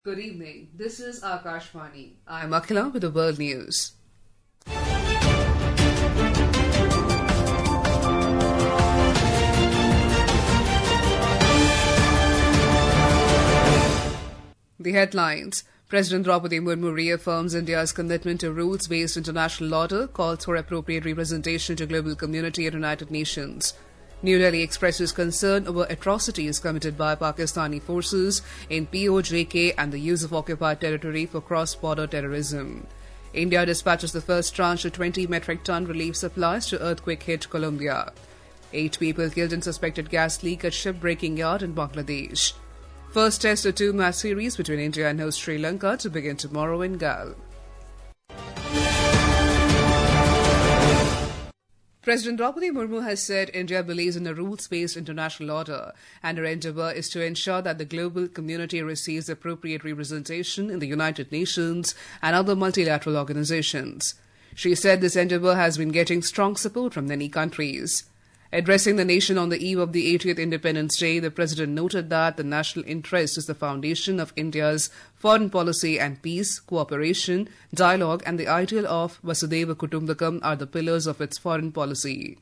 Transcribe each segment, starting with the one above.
Good evening. This is Akashvani. I'm Akhila with the world news. The headlines. President Draupadi Murmu reaffirms India's commitment to rules-based international order, calls for appropriate representation to global community and United Nations. New Delhi expresses concern over atrocities committed by Pakistani forces in POJK and the use of occupied territory for cross-border terrorism. India dispatches the first tranche of 20 metric ton relief supplies to earthquake-hit Colombia. 8 people killed in suspected gas leak at ship-breaking yard in Bangladesh. First test of 2-match series between India and host Sri Lanka to begin tomorrow in Galle. President Draupadi Murmu has said India believes in a rules-based international order and her endeavour is to ensure that the global community receives appropriate representation in the United Nations and other multilateral organizations. She said this endeavour has been getting strong support from many countries. Addressing the nation on the eve of the 80th Independence Day, the President noted that the national interest is the foundation of India's foreign policy and peace, cooperation, dialogue and the ideal of Vasudhaiva Kutumbakam are the pillars of its foreign policy.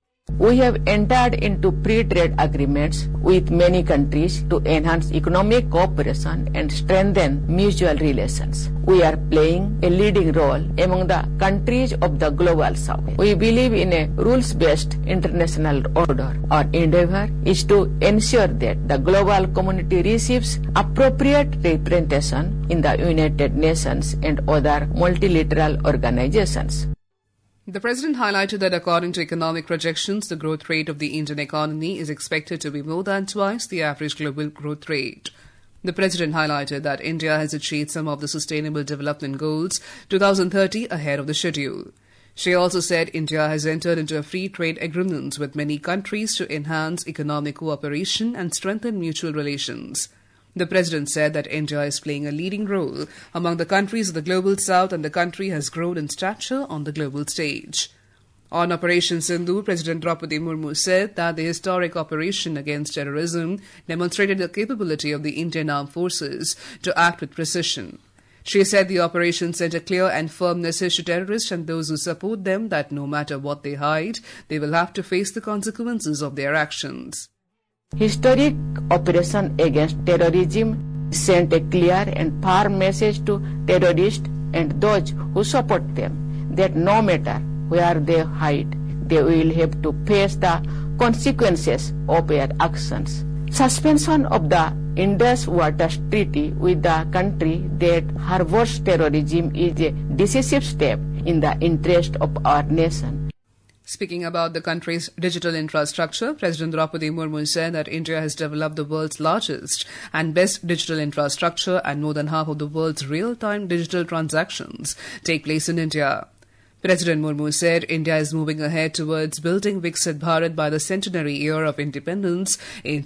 We have entered into free-trade agreements with many countries to enhance economic cooperation and strengthen mutual relations. We are playing a leading role among the countries of the global south. We believe in a rules-based international order. Our endeavor is to ensure that the global community receives appropriate representation in the United Nations and other multilateral organizations. The President highlighted that according to economic projections, the growth rate of the Indian economy is expected to be more than twice the average global growth rate. The President highlighted that India has achieved some of the Sustainable Development Goals 2030 ahead of the schedule. She also said India has entered into a free trade agreement with many countries to enhance economic cooperation and strengthen mutual relations. The President said that India is playing a leading role among the countries of the Global South and the country has grown in stature on the global stage. On Operation Sindoor, President Draupadi Murmu said that the historic operation against terrorism demonstrated the capability of the Indian Armed Forces to act with precision. She said the operation sent a clear and firm message to terrorists and those who support them that no matter what they hide, they will have to face the consequences of their actions. Historic operation against terrorism sent a clear and firm message to terrorists and those who support them that no matter where they hide, they will have to face the consequences of their actions. Suspension of the Indus Waters Treaty with the country that harbors terrorism is a decisive step in the interest of our nation. Speaking about the country's digital infrastructure, President Draupadi Murmu said that India has developed the world's largest and best digital infrastructure and more than half of the world's real-time digital transactions take place in India. President Murmu said India is moving ahead towards building Viksit Bharat by the centenary year of independence in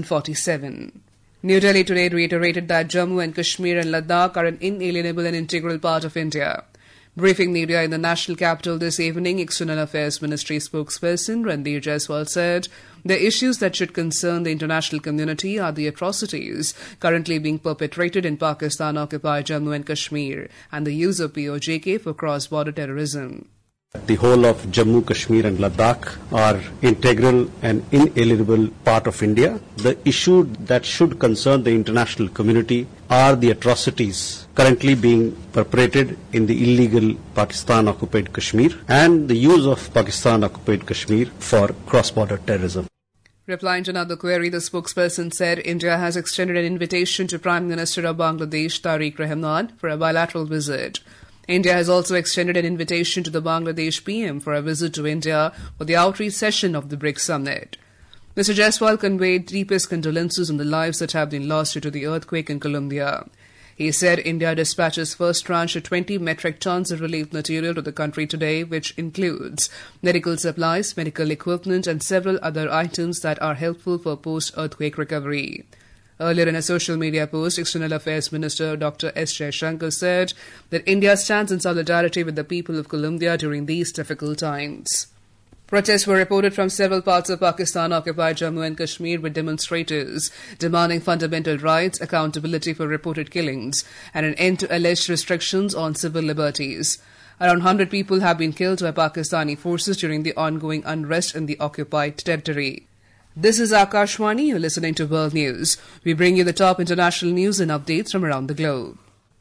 2047. New Delhi today reiterated that Jammu and Kashmir and Ladakh are an inalienable and integral part of India. Briefing media in the national capital this evening, External Affairs Ministry spokesperson Ranveer Jaiswal said the issues that should concern the international community are the atrocities currently being perpetrated in Pakistan-occupied Jammu and Kashmir and the use of POJK for cross-border terrorism. The whole of Jammu, Kashmir and Ladakh are integral and inalienable part of India. The issue that should concern the international community are the atrocities currently being perpetrated in the illegal Pakistan-occupied Kashmir and the use of Pakistan-occupied Kashmir for cross-border terrorism. Replying to another query, the spokesperson said India has extended an invitation to Prime Minister of Bangladesh, Tariq Rahman, for a bilateral visit. India has also extended an invitation to the Bangladesh PM for a visit to India for the outreach session of the BRICS summit. Mr. Jaiswal conveyed deepest condolences on the lives that have been lost due to the earthquake in Colombia. He said India dispatches first tranche of 20 metric tons of relief material to the country today, which includes medical supplies, medical equipment and several other items that are helpful for post-earthquake recovery. Earlier in a social media post, External Affairs Minister Dr. S. Jaishankar said that India stands in solidarity with the people of Colombia during these difficult times. Protests were reported from several parts of Pakistan-occupied Jammu and Kashmir, with demonstrators demanding fundamental rights, accountability for reported killings, and an end to alleged restrictions on civil liberties. Around 100 people have been killed by Pakistani forces during the ongoing unrest in the occupied territory. This is Akashwani. You're listening to World News. We bring you the top international news and updates from around the globe.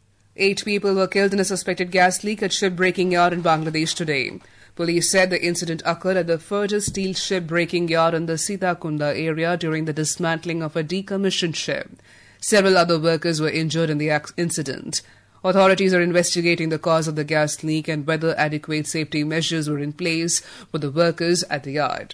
8 people were killed in a suspected gas leak at ship-breaking yard in Bangladesh today. Police said the incident occurred at the Furja Steel ship-breaking yard in the Sitakunda area during the dismantling of a decommissioned ship. Several other workers were injured in the incident. Authorities are investigating the cause of the gas leak and whether adequate safety measures were in place for the workers at the yard.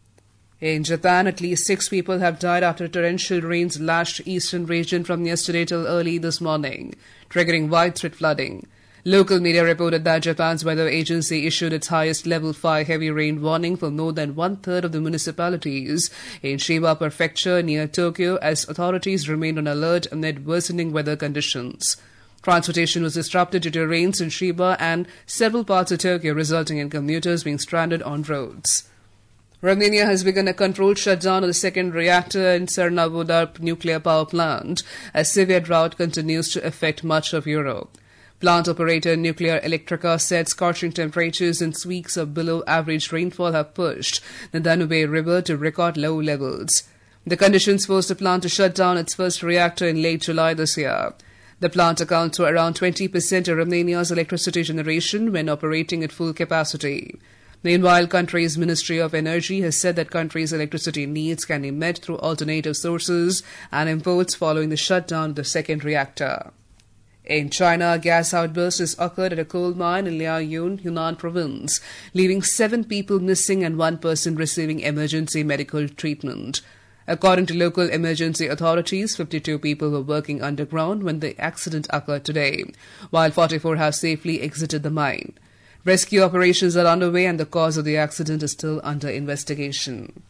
In Japan, at least 6 people have died after torrential rains lashed eastern region from yesterday till early this morning, triggering widespread flooding. Local media reported that Japan's weather agency issued its highest level 5 heavy rain warning for more than one-third of the municipalities in Chiba Prefecture near Tokyo, as authorities remained on alert amid worsening weather conditions. Transportation was disrupted due to rains in Chiba and several parts of Tokyo, resulting in commuters being stranded on roads. Romania has begun a controlled shutdown of the second reactor in Cernavoda nuclear power plant as severe drought continues to affect much of Europe. Plant operator Nuclear Electrica said scorching temperatures and weeks of below-average rainfall have pushed the Danube River to record low levels. The conditions forced the plant to shut down its first reactor in late July this year. The plant accounts for around 20% of Romania's electricity generation when operating at full capacity. Meanwhile, country's Ministry of Energy has said that country's electricity needs can be met through alternative sources and imports following the shutdown of the second reactor. In China, a gas outburst has occurred at a coal mine in Liaoyun, Yunnan province, leaving 7 people missing and 1 person receiving emergency medical treatment. According to local emergency authorities, 52 people were working underground when the accident occurred today, while 44 have safely exited the mine. Rescue operations are underway and the cause of the accident is still under investigation.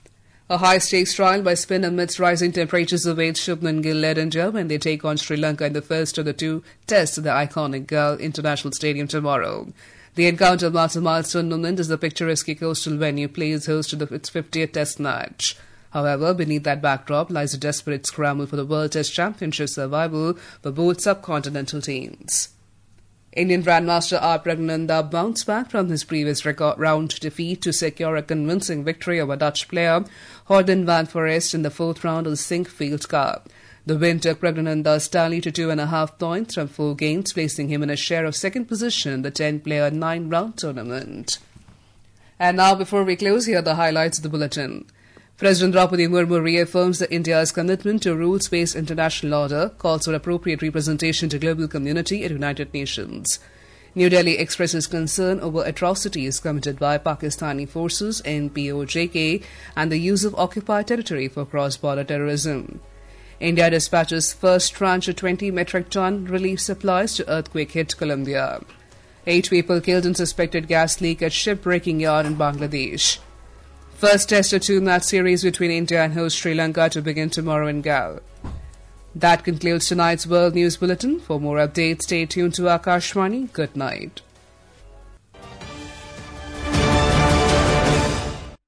A high-stakes trial by spin amidst rising temperatures awaits Shubman Gill-led India when they take on Sri Lanka in the first of the 2 tests at the iconic Gall International Stadium tomorrow. The encounter marks a milestone moment as the picturesque coastal venue plays host to its 50th test match. However, beneath that backdrop lies a desperate scramble for the World Test Championship survival for both subcontinental teams. Indian Grandmaster R. Pragnananda bounced back from his previous round defeat to secure a convincing victory over Dutch player Horden van Foreest in the 4th round of the Sinquefield Cup. The win took Pragnananda's tally to 2.5 points from 4 games, placing him in a share of 2nd position in the 10-player 9-round tournament. And now, before we close, here are the highlights of the bulletin. President Draupadi Murmu reaffirms that India's commitment to rules-based international order, calls for appropriate representation to global community at United Nations. New Delhi expresses concern over atrocities committed by Pakistani forces in POJK and the use of occupied territory for cross-border terrorism. India dispatches first tranche of 20 metric ton relief supplies to earthquake-hit Colombia. 8 people killed in suspected gas leak at ship-breaking yard in Bangladesh. First test of 2-match series between India and host Sri Lanka to begin tomorrow in Gall. That concludes tonight's World News Bulletin. For more updates, stay tuned to Akashwani. Good night.